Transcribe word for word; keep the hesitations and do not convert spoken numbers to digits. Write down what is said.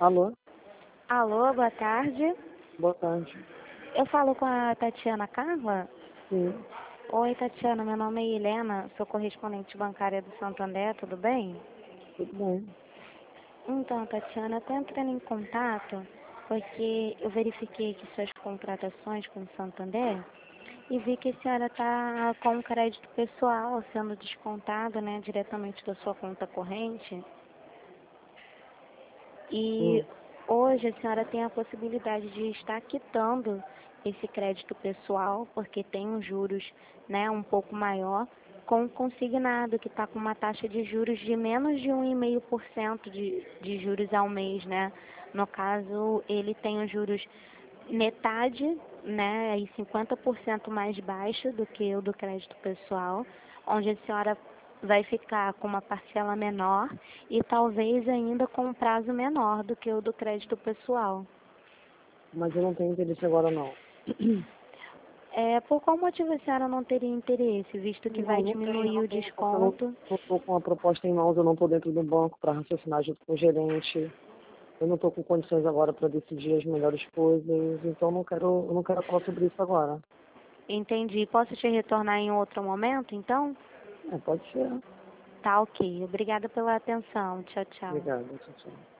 Alô? Alô, boa tarde. Boa tarde. Eu falo com a Tatiana Carla? Sim, Oi, Tatiana, meu nome é Helena, sou correspondente bancária do Santander, tudo bem? tudo bem. Então, Tatiana, eu estou entrando em contato porque eu verifiquei aqui suas contratações com o Santander e vi que a senhora está com um crédito pessoal sendo descontado, né, diretamente da sua conta corrente. E Hum. hoje a senhora tem a possibilidade de estar quitando esse crédito pessoal, porque tem um juros, né, um pouco maior, com o consignado, que está com uma taxa de juros de menos de um vírgula cinco por cento de, de juros ao mês, né? No caso, ele tem os juros metade, né, e cinquenta por cento mais baixo do que o do crédito pessoal, onde a senhora vai ficar com uma parcela menor e talvez ainda com um prazo menor do que o do crédito pessoal. Mas eu não tenho interesse agora, não. É, por qual motivo a senhora não teria interesse, visto que Não, vai não tenho, diminuir não o tenho, porque eu não desconto? estou com a proposta em mãos, eu não estou dentro do banco para raciocinar junto com o gerente. Eu não estou com condições agora para decidir as melhores coisas, então eu não quero, eu não quero falar sobre isso agora. Entendi. Posso te retornar em outro momento, então? É, pode ser. Tá, ok. Obrigada pela atenção. Tchau, tchau. Obrigada, tchau, tchau.